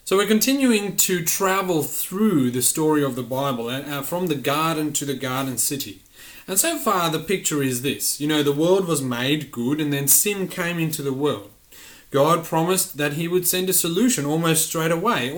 So we're continuing to travel through the story of the Bible, from the garden to the garden city. And so far the picture is this. The world was made good and then sin came into the world. God promised that he would send a solution almost straight away.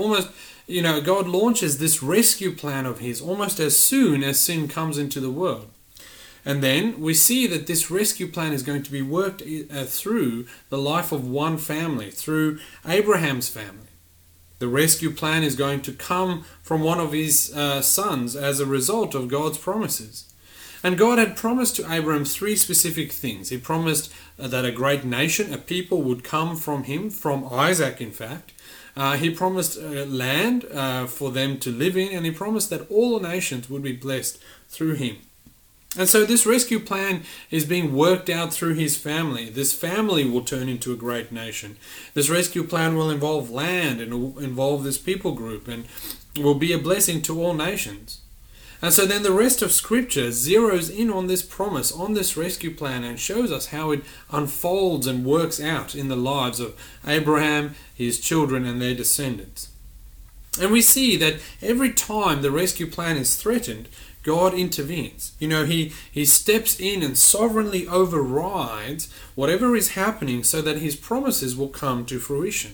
God launches this rescue plan of his almost as soon as sin comes into the world. And then we see that this rescue plan is going to be worked through the life of one family, through Abraham's family. The rescue plan is going to come from one of his sons as a result of God's promises. And God had promised to Abraham three specific things. He promised that a great nation, a people, would come from him, from Isaac in fact. He promised land for them to live in, and he promised that all nations would be blessed through him. And so this rescue plan is being worked out through his family. This family will turn into a great nation. This rescue plan will involve land and will involve this people group and will be a blessing to all nations. And so then the rest of Scripture zeroes in on this promise, on this rescue plan, and shows us how it unfolds and works out in the lives of Abraham, his children, and their descendants. And we see that every time the rescue plan is threatened, God intervenes. He steps in and sovereignly overrides whatever is happening so that his promises will come to fruition.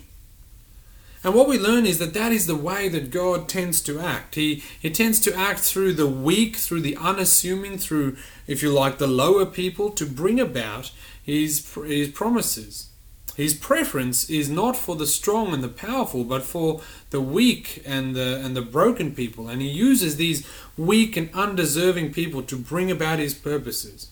And what we learn is that is the way that God tends to act. He tends to act through the weak, through the unassuming, through, if you like, the lower people, to bring about his promises. His preference is not for the strong and the powerful, but for the weak and the broken people. And he uses these weak and undeserving people to bring about his purposes.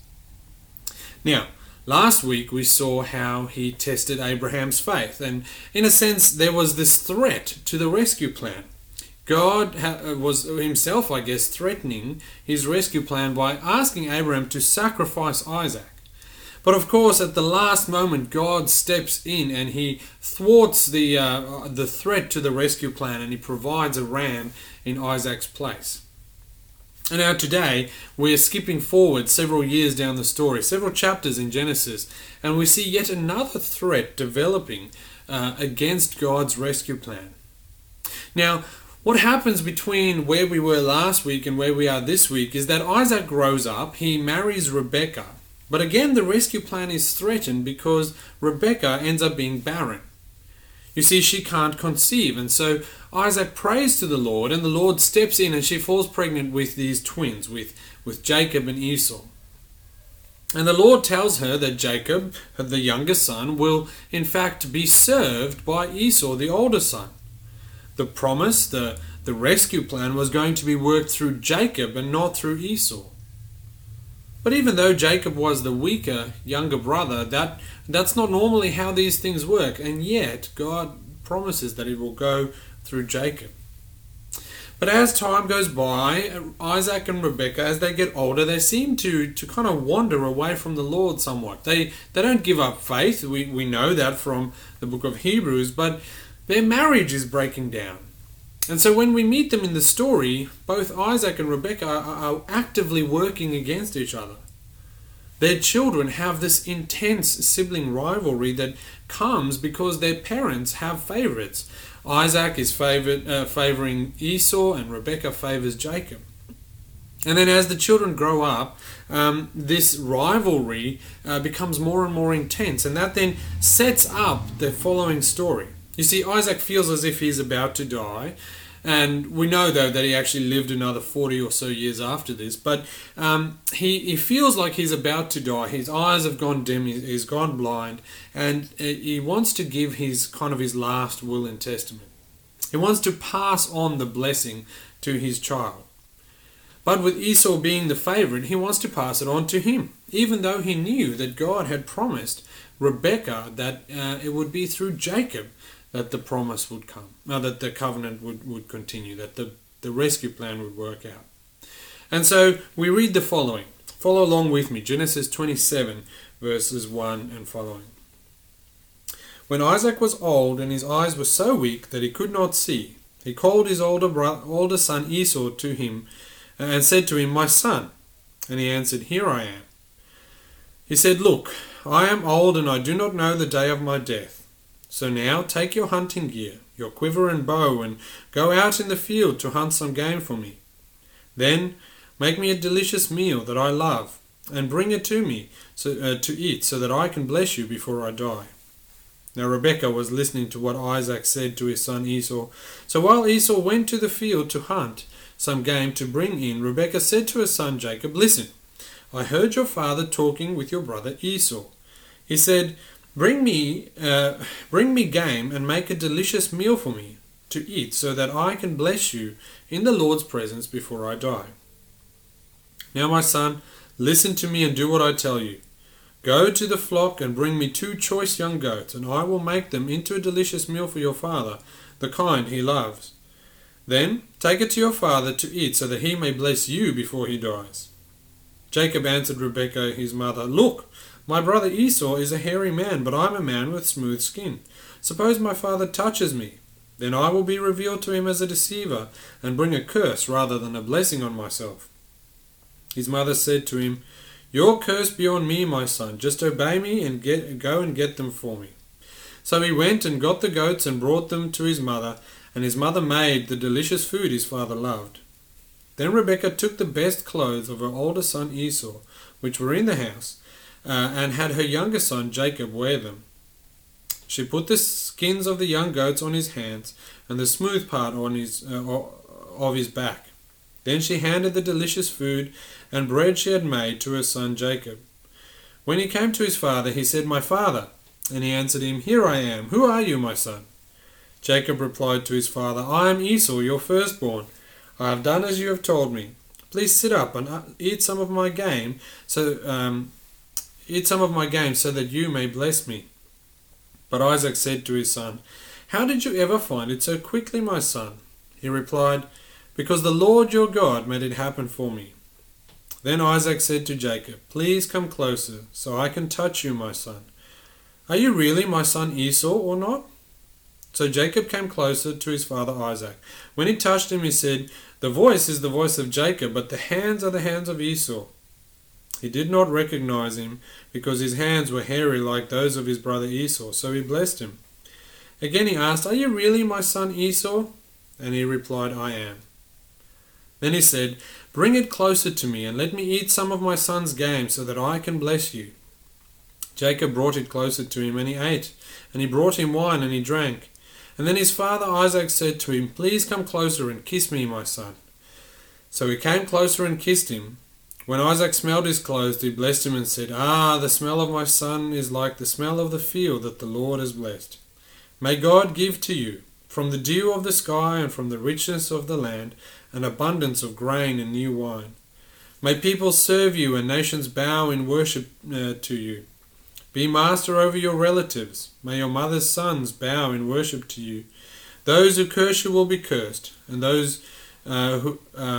Now, last week we saw how he tested Abraham's faith. And in a sense, there was this threat to the rescue plan. God was himself, threatening his rescue plan by asking Abraham to sacrifice Isaac. But of course, at the last moment, God steps in and he thwarts the threat to the rescue plan, and he provides a ram in Isaac's place. And now today, we are skipping forward several years down the story, several chapters in Genesis, and we see yet another threat developing against God's rescue plan. Now, what happens between where we were last week and where we are this week is that Isaac grows up, he marries Rebekah. But again, the rescue plan is threatened because Rebekah ends up being barren. You see, she can't conceive, and so Isaac prays to the Lord, and the Lord steps in and she falls pregnant with these twins, with Jacob and Esau. And the Lord tells her that Jacob, the younger son, will in fact be served by Esau, the older son. The promise, the rescue plan, was going to be worked through Jacob and not through Esau. But even though Jacob was the weaker, younger brother, that's not normally how these things work, and yet God promises that it will go through Jacob. But as time goes by, Isaac and Rebekah, as they get older, they seem to kind of wander away from the Lord somewhat. They don't give up faith, we know that from the book of Hebrews, but their marriage is breaking down. And so when we meet them in the story, both Isaac and Rebekah are actively working against each other. Their children have this intense sibling rivalry that comes because their parents have favorites. Isaac is favoring Esau and Rebekah favors Jacob. And then as the children grow up, this rivalry becomes more and more intense, and that then sets up the following story. You see, Isaac feels as if he's about to die, and we know, though, that he actually lived another 40 or so years after this, but he feels like he's about to die. His eyes have gone dim, he's gone blind, and he wants to give his last will and testament. He wants to pass on the blessing to his child. But with Esau being the favorite, he wants to pass it on to him, even though he knew that God had promised Rebekah that it would be through Jacob that the promise would come, that the covenant would continue, that the rescue plan would work out. And so we read the following. Follow along with me, Genesis 27, verses 1 and following. When Isaac was old and his eyes were so weak that he could not see, he called his older son Esau to him and said to him, "My son." And he answered, "Here I am." He said, "Look, I am old and I do not know the day of my death. So now take your hunting gear, your quiver and bow, and go out in the field to hunt some game for me. Then make me a delicious meal that I love, and bring it to me to eat, so that I can bless you before I die." Now Rebekah was listening to what Isaac said to his son Esau. So while Esau went to the field to hunt some game to bring in, Rebekah said to her son Jacob, "Listen, I heard your father talking with your brother Esau. He said, Bring me game and make a delicious meal for me to eat, so that I can bless you in the Lord's presence before I die. Now, my son, listen to me and do what I tell you. Go to the flock and bring me 2 choice young goats, and I will make them into a delicious meal for your father, the kind he loves. Then take it to your father to eat, so that he may bless you before he dies." Jacob answered Rebekah his mother, "Look, my brother Esau is a hairy man, but I'm a man with smooth skin. Suppose my father touches me, then I will be revealed to him as a deceiver, and bring a curse rather than a blessing on myself." His mother said to him, "Your curse be on me, my son. Just obey me and go and get them for me." So he went and got the goats and brought them to his mother, and his mother made the delicious food his father loved. Then Rebekah took the best clothes of her older son Esau, which were in the house, and had her younger son Jacob wear them. She put the skins of the young goats on his hands, and the smooth part on of his back. Then she handed the delicious food and bread she had made to her son Jacob. When he came to his father, he said, "My father." And he answered him, "Here I am. Who are you, my son?" Jacob replied to his father, "I am Esau, your firstborn. I have done as you have told me. Please sit up and eat some of my game, so that you may bless me." But Isaac said to his son, "How did you ever find it so quickly, my son?" He replied, "Because the Lord your God made it happen for me." Then Isaac said to Jacob, "Please come closer, so I can touch you, my son. Are you really my son Esau or not?" So Jacob came closer to his father Isaac. When he touched him, he said, "The voice is the voice of Jacob, but the hands are the hands of Esau." He did not recognize him, because his hands were hairy like those of his brother Esau, so he blessed him. Again he asked, "Are you really my son Esau?" And he replied, "I am." Then he said, "Bring it closer to me, and let me eat some of my son's game, so that I can bless you." Jacob brought it closer to him, and he ate, and he brought him wine, and he drank. And then his father Isaac said to him, "Please come closer and kiss me, my son." So he came closer and kissed him. When Isaac smelled his clothes, he blessed him and said, "Ah, the smell of my son is like the smell of the field that the Lord has blessed. May God give to you, from the dew of the sky and from the richness of the land, an abundance of grain and new wine. May people serve you and nations bow in worship to you. Be master over your relatives. May your mother's sons bow in worship to you. Those who curse you will be cursed, and those who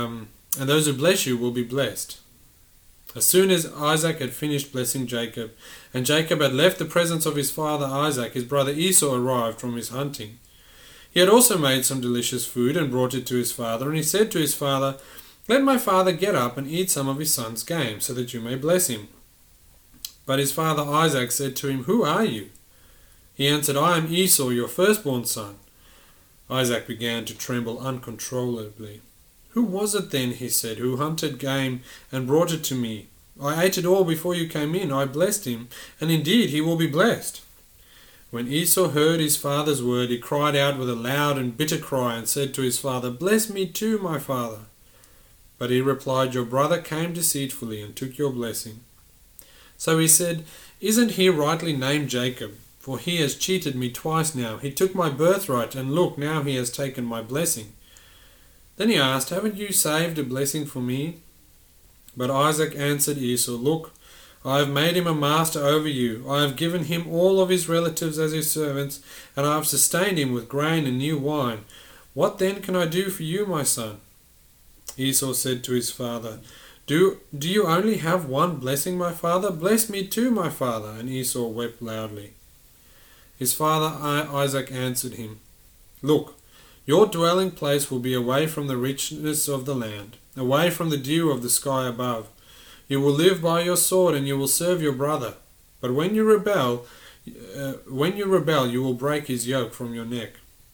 bless you will be blessed." As soon as Isaac had finished blessing Jacob, and Jacob had left the presence of his father Isaac, his brother Esau arrived from his hunting. He had also made some delicious food and brought it to his father, and he said to his father, "Let my father get up and eat some of his son's game, so that you may bless him." But his father Isaac said to him, "Who are you?" He answered, "I am Esau, your firstborn son." Isaac began to tremble uncontrollably. "Who was it then," he said, "who hunted game and brought it to me? I ate it all before you came in. I blessed him, and indeed he will be blessed." When Esau heard his father's word, he cried out with a loud and bitter cry and said to his father, "Bless me too, my father." But he replied, "Your brother came deceitfully and took your blessing." So he said, "Isn't he rightly named Jacob? For he has cheated me twice now. He took my birthright, and look, now he has taken my blessing." Then he asked, "Haven't you saved a blessing for me?" But Isaac answered Esau, "Look, I have made him a master over you. I have given him all of his relatives as his servants, and I have sustained him with grain and new wine. What then can I do for you, my son?" Esau said to his father, Do you only have one blessing, my father? Bless me too, my father." And Esau wept loudly. His father Isaac answered him, "Look, your dwelling place will be away from the richness of the land, away from the dew of the sky above. You will live by your sword, and you will serve your brother. But when you rebel, When you rebel, you will break his yoke from your neck.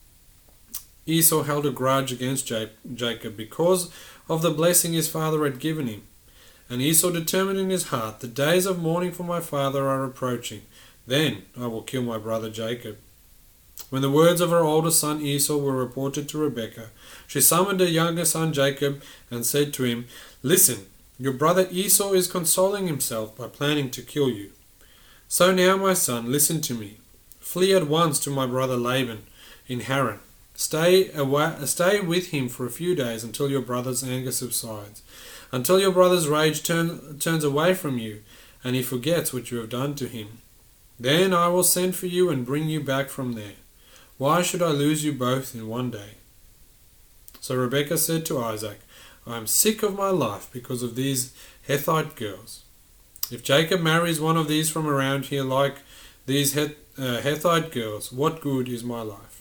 Esau held a grudge against Jacob because of the blessing his father had given him. And Esau determined in his heart, the days of mourning for my father are approaching. Then I will kill my brother Jacob. When the words of her older son Esau were reported to Rebekah, she summoned her younger son Jacob and said to him, Listen, your brother Esau is consoling himself by planning to kill you. So now, my son, listen to me. Flee at once to my brother Laban in Haran. Stay with him for a few days until your brother's anger subsides, until your brother's rage turns away from you, and he forgets what you have done to him. Then I will send for you and bring you back from there. Why should I lose you both in one day? So Rebekah said to Isaac, I am sick of my life because of these Hethite girls. If Jacob marries one of these from around here like these Hethite girls, what good is my life?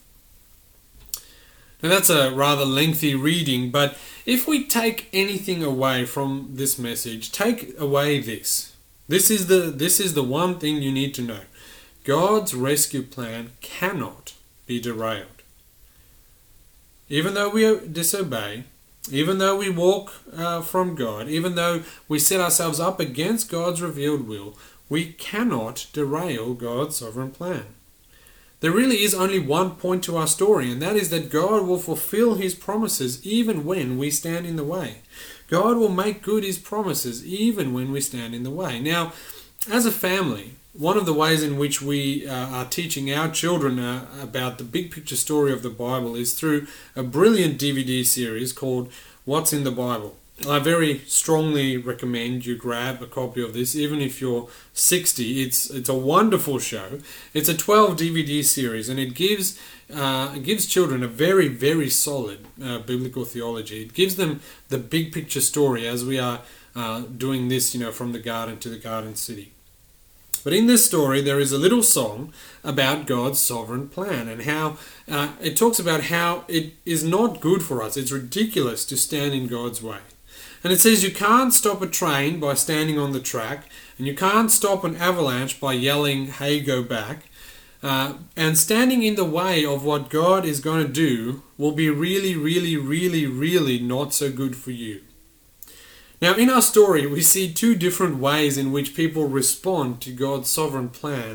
Now that's a rather lengthy reading, but if we take anything away from this message, take away this. This is the one thing you need to know. God's rescue plan cannot be derailed. Even though we disobey, even though we walk from God, even though we set ourselves up against God's revealed will, we cannot derail God's sovereign plan. There really is only one point to our story, and that is that God will fulfill his promises even when we stand in the way. God will make good his promises even when we stand in the way. Now, as a family, one of the ways in which we are teaching our children about the big picture story of the Bible is through a brilliant DVD series called What's in the Bible. I very strongly recommend you grab a copy of this, even if you're 60. It's a wonderful show. It's a 12 DVD series, and it gives children a very, very solid biblical theology. It gives them the big picture story as we are doing this, from the garden to the garden city. But in this story, there is a little song about God's sovereign plan and how it talks about how it is not good for us. It's ridiculous to stand in God's way. And it says you can't stop a train by standing on the track, and you can't stop an avalanche by yelling, hey, go back. And standing in the way of what God is going to do will be really, really, really, really not so good for you. Now, in our story, we see two different ways in which people respond to God's sovereign plan,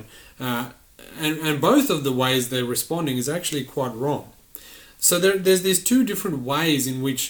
and both of the ways they're responding is actually quite wrong. So there's these two different ways in which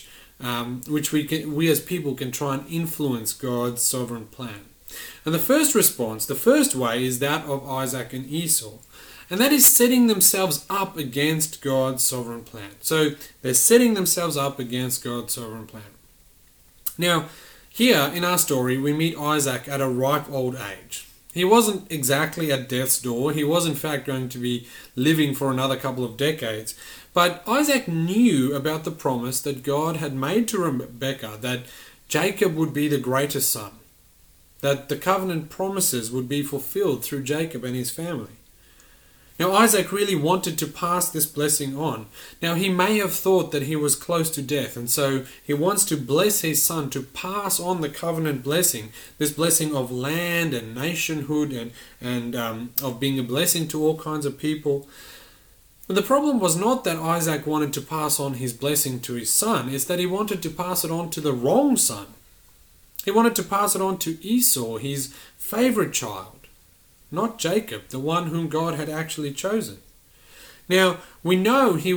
we as people can try and influence God's sovereign plan. And the first way is that of Isaac and Esau, and that is setting themselves up against God's sovereign plan. So they're setting themselves up against God's sovereign plan. Now, here in our story, we meet Isaac at a ripe old age. He wasn't exactly at death's door. He was in fact going to be living for another couple of decades. But Isaac knew about the promise that God had made to Rebekah that Jacob would be the greatest son, that the covenant promises would be fulfilled through Jacob and his family. Now, Isaac really wanted to pass this blessing on. Now, he may have thought that he was close to death, and so he wants to bless his son to pass on the covenant blessing, this blessing of land and nationhood and of being a blessing to all kinds of people. But the problem was not that Isaac wanted to pass on his blessing to his son, it's that he wanted to pass it on to the wrong son. He wanted to pass it on to Esau, his favorite child, not Jacob, the one whom God had actually chosen. Now, we know that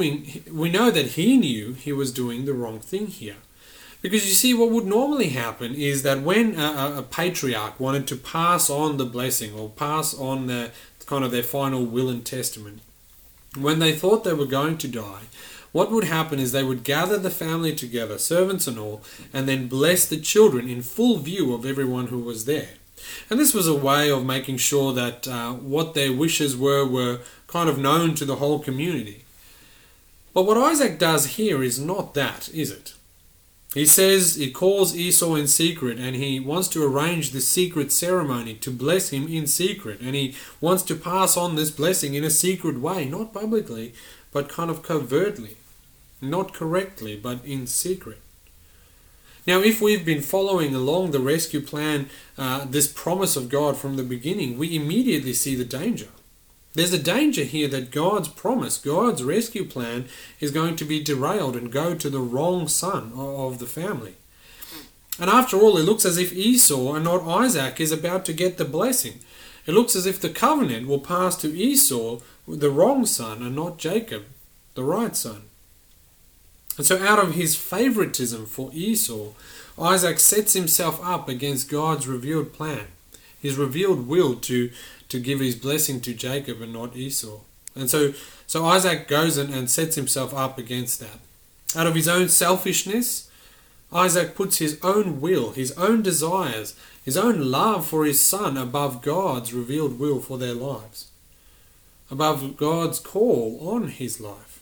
he knew he was doing the wrong thing here. Because you see, what would normally happen is that when a patriarch wanted to pass on the blessing or pass on their final will and testament, when they thought they were going to die, what would happen is they would gather the family together, servants and all, and then bless the children in full view of everyone who was there. And this was a way of making sure that what their wishes were kind of known to the whole community. But what Isaac does here is not that, is it? He calls Esau in secret, and he wants to arrange this secret ceremony to bless him in secret. And he wants to pass on this blessing in a secret way, not publicly, but kind of covertly. Not correctly, but in secret. Now, if we've been following along the rescue plan, this promise of God from the beginning, we immediately see the danger. There's a danger here that God's promise, God's rescue plan, is going to be derailed and go to the wrong son of the family. And after all, it looks as if Esau and not Isaac is about to get the blessing. It looks as if the covenant will pass to Esau, the wrong son, and not Jacob, the right son. And so out of his favoritism for Esau, Isaac sets himself up against God's revealed plan, his revealed will to give his blessing to Jacob and not Esau. And so Isaac goes and sets himself up against that. Out of his own selfishness, Isaac puts his own will, his own desires, his own love for his son above God's revealed will for their lives, above God's call on his life.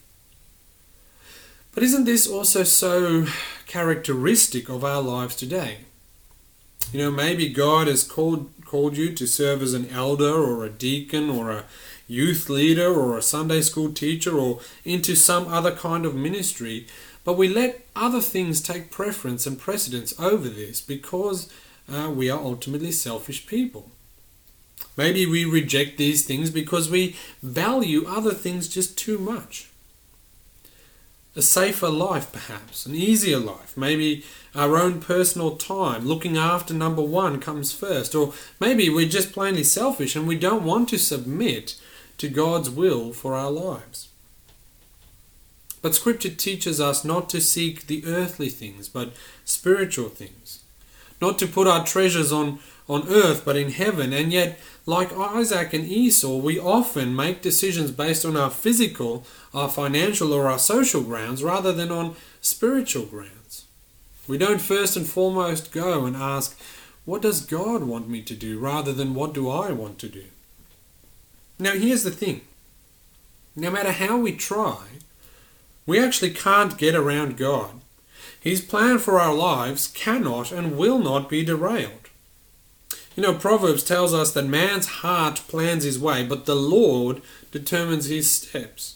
But isn't this also so characteristic of our lives today? You know, maybe God has called you to serve as an elder or a deacon or a youth leader or a Sunday school teacher or into some other kind of ministry, but we let other things take preference and precedence over this because we are ultimately selfish people. Maybe we reject these things because we value other things just too much. A safer life, perhaps, an easier life, maybe our own personal time, looking after number one comes first, or maybe we're just plainly selfish and we don't want to submit to God's will for our lives. But Scripture teaches us not to seek the earthly things, but spiritual things. Not to put our treasures on earth, but in heaven. And yet, like Isaac and Esau, we often make decisions based on our physical, our financial, or our social grounds, rather than on spiritual grounds. We don't first and foremost go and ask, what does God want me to do, rather than what do I want to do? Now, here's the thing. No matter how we try, we actually can't get around God. His plan for our lives cannot and will not be derailed. You know, Proverbs tells us that man's heart plans his way, but the Lord determines his steps.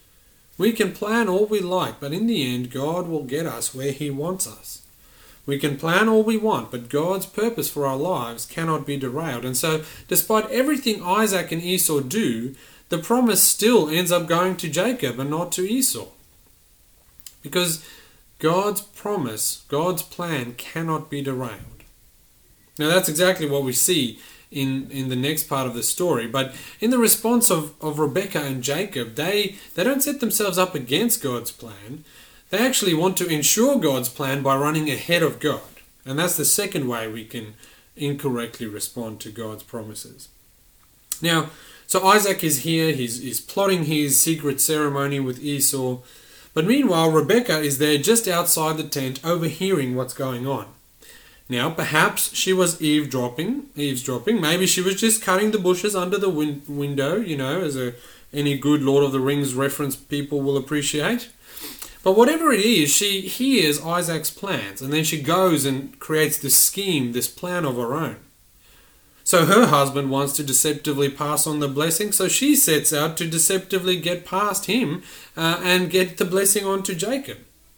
We can plan all we like, but in the end, God will get us where he wants us. We can plan all we want, but God's purpose for our lives cannot be derailed. And so, despite everything Isaac and Esau do, the promise still ends up going to Jacob and not to Esau. Because God's promise, God's plan cannot be derailed. Now that's exactly what we see in the next part of the story. But in the response of Rebekah and Jacob, they don't set themselves up against God's plan. They actually want to ensure God's plan by running ahead of God. And that's the second way we can incorrectly respond to God's promises. Now, so Isaac is here, he's plotting his secret ceremony with Esau. But meanwhile, Rebekah is there just outside the tent overhearing what's going on. Now, perhaps she was eavesdropping. Maybe she was just cutting the bushes under the window, you know, as any good Lord of the Rings reference people will appreciate. But whatever it is, she hears Isaac's plans, and then she goes and creates this scheme, this plan of her own. So her husband wants to deceptively pass on the blessing, so she sets out to deceptively get past him and get the blessing on to Jacob.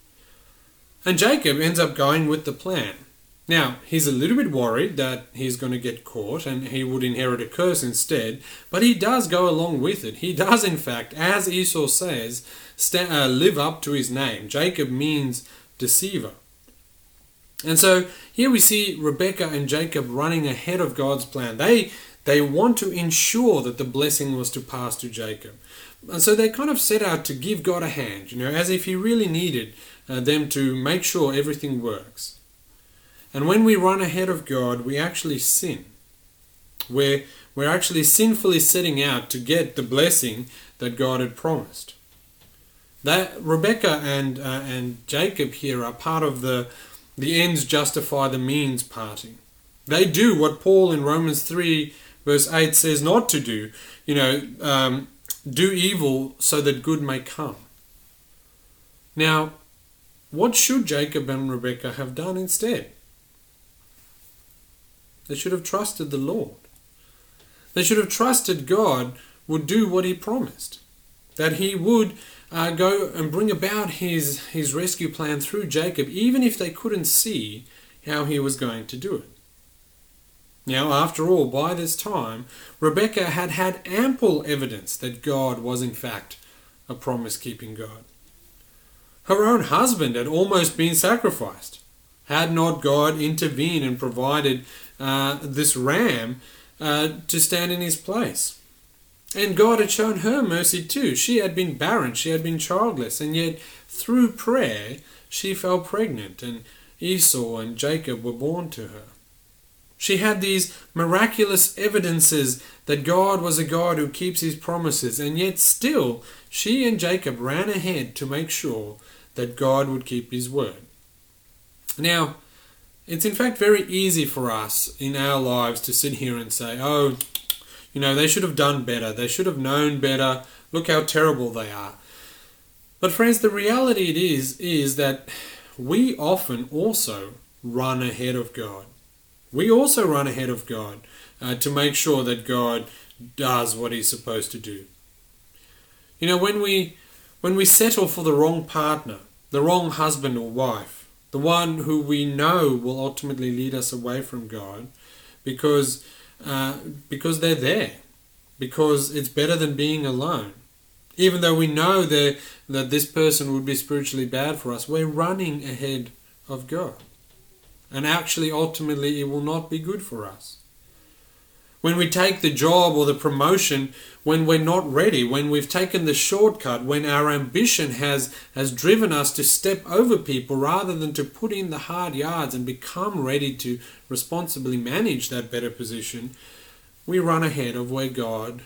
And Jacob ends up going with the plan. Now, he's a little bit worried that he's going to get caught and he would inherit a curse instead, but he does go along with it. He does, in fact, as Esau says, live up to his name. Jacob means deceiver. And so here we see Rebekah and Jacob running ahead of God's plan. They want to ensure that the blessing was to pass to Jacob. And so they kind of set out to give God a hand, you know, as if he really needed them to make sure everything works. And when we run ahead of God, we actually sin. We're actually sinfully setting out to get the blessing that God had promised. That Rebekah and Jacob here are part of the ends justify the means party. They do what Paul in Romans 3 verse 8 says not to do. You know, do evil so that good may come. Now, what should Jacob and Rebekah have done instead? They should have trusted the Lord. They should have trusted God would do what he promised. That he would go and bring about his rescue plan through Jacob, even if they couldn't see how he was going to do it. Now, after all, by this time, Rebekah had had ample evidence that God was in fact a promise-keeping God. Her own husband had almost been sacrificed. Had not God intervened and provided this ram to stand in his place? And God had shown her mercy too. She had been barren, she had been childless, and yet through prayer she fell pregnant, and Esau and Jacob were born to her. She had these miraculous evidences that God was a God who keeps his promises, and yet still she and Jacob ran ahead to make sure that God would keep his word. Now, it's in fact very easy for us in our lives to sit here and say, oh, they should have done better, they should have known better, look how terrible they are. But friends, the reality is that we often also run ahead of God. We also run ahead of God to make sure that God does what he's supposed to do. When we settle for the wrong partner, the wrong husband or wife, the one who we know will ultimately lead us away from God, because they're there, because it's better than being alone. Even though we know that this person would be spiritually bad for us, we're running ahead of God. And actually, ultimately, it will not be good for us. When we take the job or the promotion when we're not ready, when we've taken the shortcut, when our ambition has driven us to step over people rather than to put in the hard yards and become ready to responsibly manage that better position, we run ahead of where God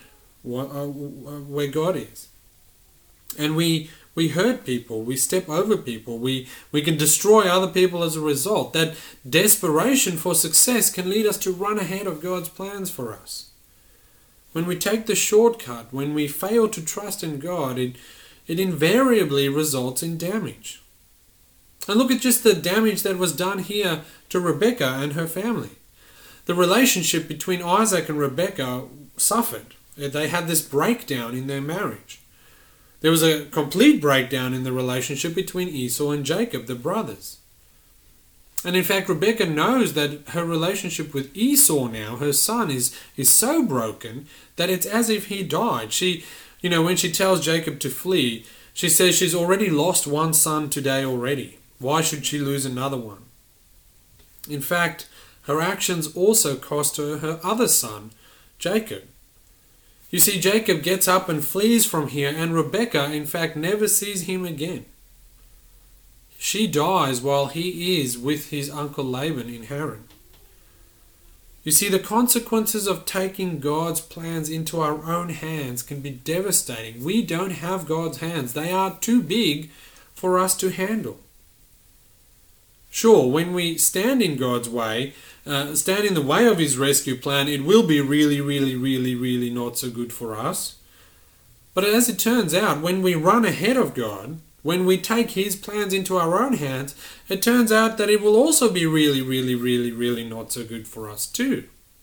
is. And we hurt people, we step over people, we can destroy other people as a result. That desperation for success can lead us to run ahead of God's plans for us. When we take the shortcut, when we fail to trust in God, it invariably results in damage. And look at just the damage that was done here to Rebekah and her family. The relationship between Isaac and Rebekah suffered. They had this breakdown in their marriage. There was a complete breakdown in the relationship between Esau and Jacob, the brothers. And in fact, Rebekah knows that her relationship with Esau now, her son, is so broken that it's as if he died. She, when she tells Jacob to flee, she says she's already lost one son today already. Why should she lose another one? In fact, her actions also cost her her other son, Jacob. You see, Jacob gets up and flees from here, and Rebekah, in fact, never sees him again. She dies while he is with his uncle Laban in Haran. You see, the consequences of taking God's plans into our own hands can be devastating. We don't have God's hands. They are too big for us to handle. Sure, when we stand in God's way, stand in the way of his rescue plan, it will be really, really, really, really not so good for us. But as it turns out, when we run ahead of God, when we take his plans into our own hands, it turns out that it will also be really, really, really, really not so good for us too.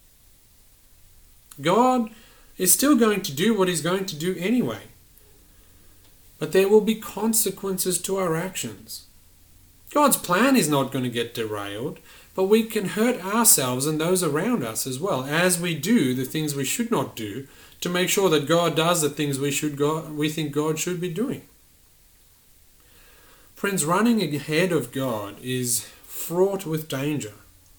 God is still going to do what he's going to do anyway. But there will be consequences to our actions. God's plan is not going to get derailed, but we can hurt ourselves and those around us as well as we do the things we should not do to make sure that God does the things we think God should be doing. Friends, running ahead of God is fraught with danger.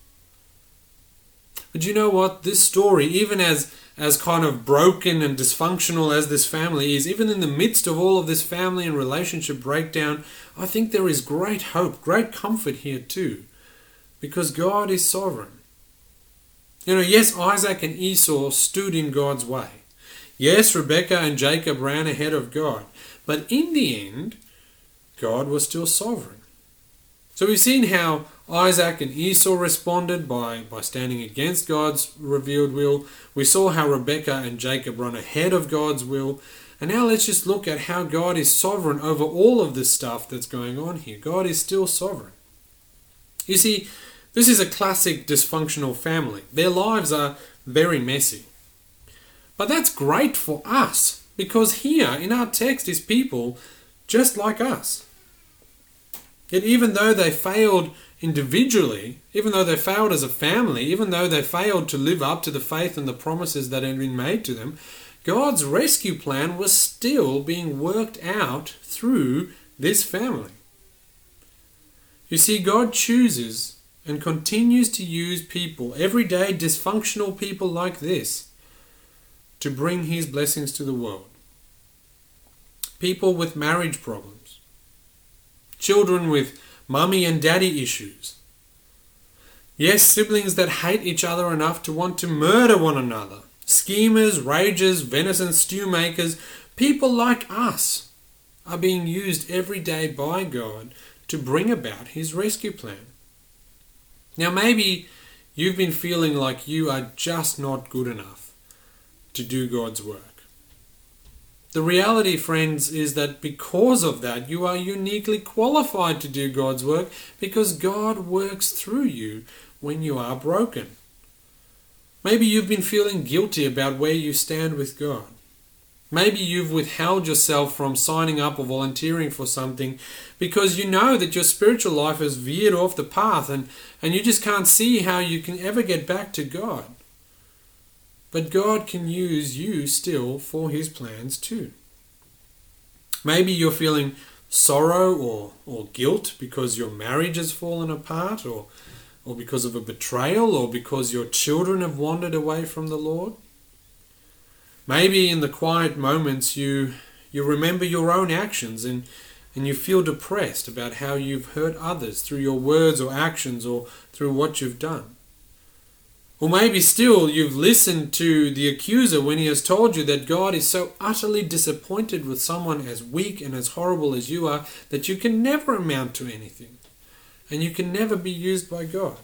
But you know what? This story, even as kind of broken and dysfunctional as this family is, even in the midst of all of this family and relationship breakdown, I think there is great hope, great comfort here too, because God is sovereign. Yes, Isaac and Esau stood in God's way. Yes, Rebekah and Jacob ran ahead of God. But in the end, God was still sovereign. So we've seen how Isaac and Esau responded by standing against God's revealed will. We saw how Rebekah and Jacob run ahead of God's will. And now let's just look at how God is sovereign over all of this stuff that's going on here. God is still sovereign. You see, this is a classic dysfunctional family. Their lives are very messy. But that's great for us, because here in our text is people just like us. Yet even though they failed individually, even though they failed as a family, even though they failed to live up to the faith and the promises that had been made to them, God's rescue plan was still being worked out through this family. You see, God chooses and continues to use people, everyday dysfunctional people like this, to bring His blessings to the world. People with marriage problems, children with mummy and daddy issues, yes, siblings that hate each other enough to want to murder one another, schemers, ragers, venison stew makers, people like us are being used every day by God to bring about His rescue plan. Now maybe you've been feeling like you are just not good enough to do God's work. The reality, friends, is that because of that, you are uniquely qualified to do God's work because God works through you when you are broken. Maybe you've been feeling guilty about where you stand with God. Maybe you've withheld yourself from signing up or volunteering for something because you know that your spiritual life has veered off the path and you just can't see how you can ever get back to God. But God can use you still for His plans too. Maybe you're feeling sorrow or guilt because your marriage has fallen apart or because of a betrayal or because your children have wandered away from the Lord. Maybe in the quiet moments you remember your own actions and you feel depressed about how you've hurt others through your words or actions or through what you've done. Or maybe still you've listened to the accuser when he has told you that God is so utterly disappointed with someone as weak and as horrible as you are that you can never amount to anything and you can never be used by God.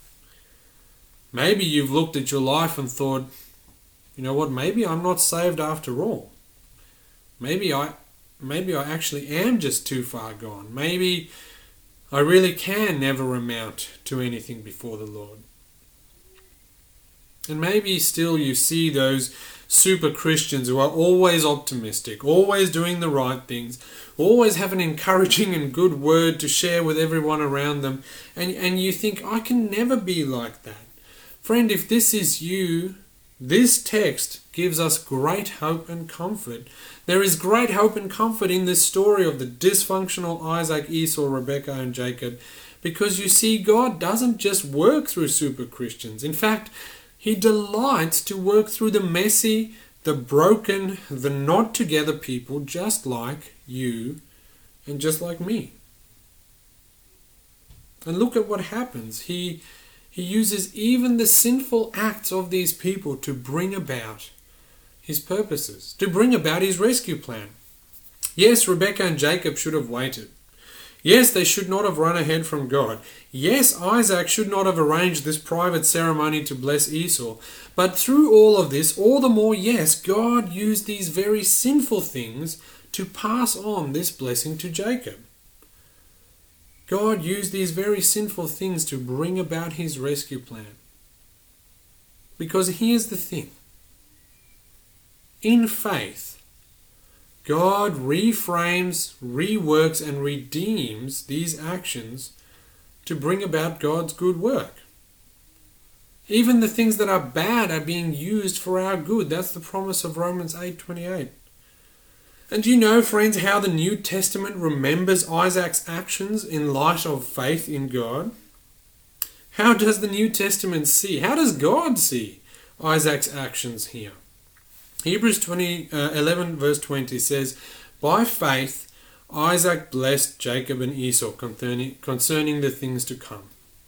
Maybe you've looked at your life and thought, you know what, maybe I'm not saved after all. Maybe I actually am just too far gone. Maybe I really can never amount to anything before the Lord. And maybe still you see those super Christians who are always optimistic, always doing the right things, always have an encouraging and good word to share with everyone around them, and you think, I can never be like that. Friend, if this is you, this text gives us great hope and comfort. There is great hope and comfort in this story of the dysfunctional Isaac, Esau, Rebekah, and Jacob, because you see, God doesn't just work through super Christians. In fact, He delights to work through the messy, the broken, the not together people just like you and just like me. And look at what happens. He uses even the sinful acts of these people to bring about His purposes, to bring about His rescue plan. Yes, Rebekah and Jacob should have waited. Yes, they should not have run ahead from God. Yes, Isaac should not have arranged this private ceremony to bless Esau. But through all of this, all the more, yes, God used these very sinful things to pass on this blessing to Jacob. God used these very sinful things to bring about His rescue plan. Because here's the thing. In faith, God reframes, reworks, and redeems these actions to bring about God's good work. Even the things that are bad are being used for our good. That's the promise of Romans 8:28. And do you know, friends, how the New Testament remembers Isaac's actions in light of faith in God? How does the New Testament see? How does God see Isaac's actions here? Hebrews 11 verse 20 says, by faith Isaac blessed Jacob and Esau concerning the things to come.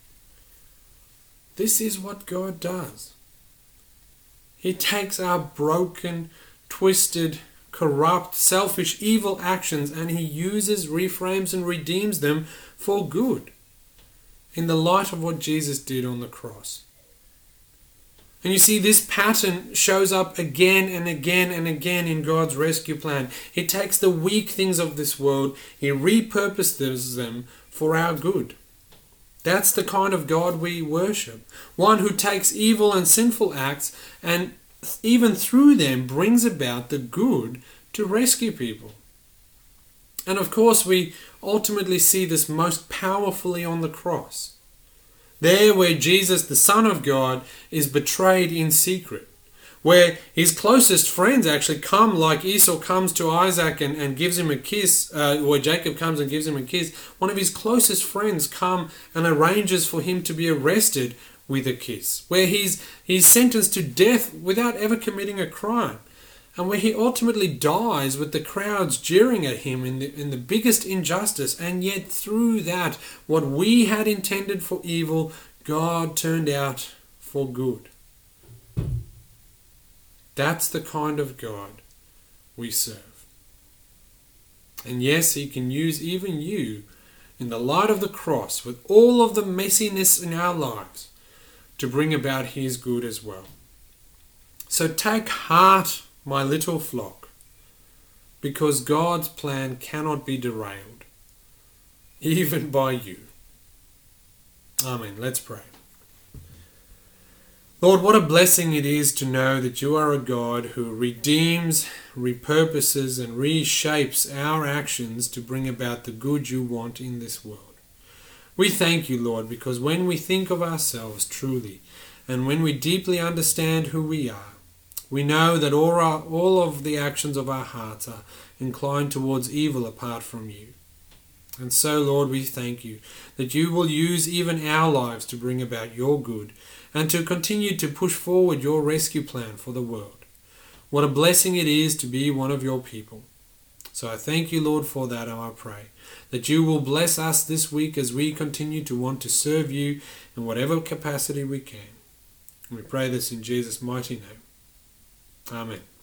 This is what God does. He takes our broken, twisted, corrupt, selfish, evil actions and He uses, reframes and redeems them for good in the light of what Jesus did on the cross. And you see, this pattern shows up again and again and again in God's rescue plan. He takes the weak things of this world, He repurposes them for our good. That's the kind of God we worship. One who takes evil and sinful acts and even through them brings about the good to rescue people. And of course, we ultimately see this most powerfully on the cross. There where Jesus, the Son of God, is betrayed in secret. Where his closest friends actually come, like Esau comes to Isaac and gives him a kiss, where Jacob comes and gives him a kiss. One of his closest friends come and arranges for him to be arrested with a kiss. Where he's sentenced to death without ever committing a crime. And where he ultimately dies with the crowds jeering at him in the biggest injustice. And yet through that, what we had intended for evil, God turned out for good. That's the kind of God we serve. And yes, he can use even you in the light of the cross with all of the messiness in our lives to bring about his good as well. So take heart, my little flock, because God's plan cannot be derailed, even by you. Amen. Let's pray. Lord, what a blessing it is to know that you are a God who redeems, repurposes, and reshapes our actions to bring about the good you want in this world. We thank you, Lord, because when we think of ourselves truly, and when we deeply understand who we are, we know that all of the actions of our hearts are inclined towards evil apart from you. And so, Lord, we thank you that you will use even our lives to bring about your good and to continue to push forward your rescue plan for the world. What a blessing it is to be one of your people. So I thank you, Lord, for that, and I pray that you will bless us this week as we continue to want to serve you in whatever capacity we can. We pray this in Jesus' mighty name. Amen.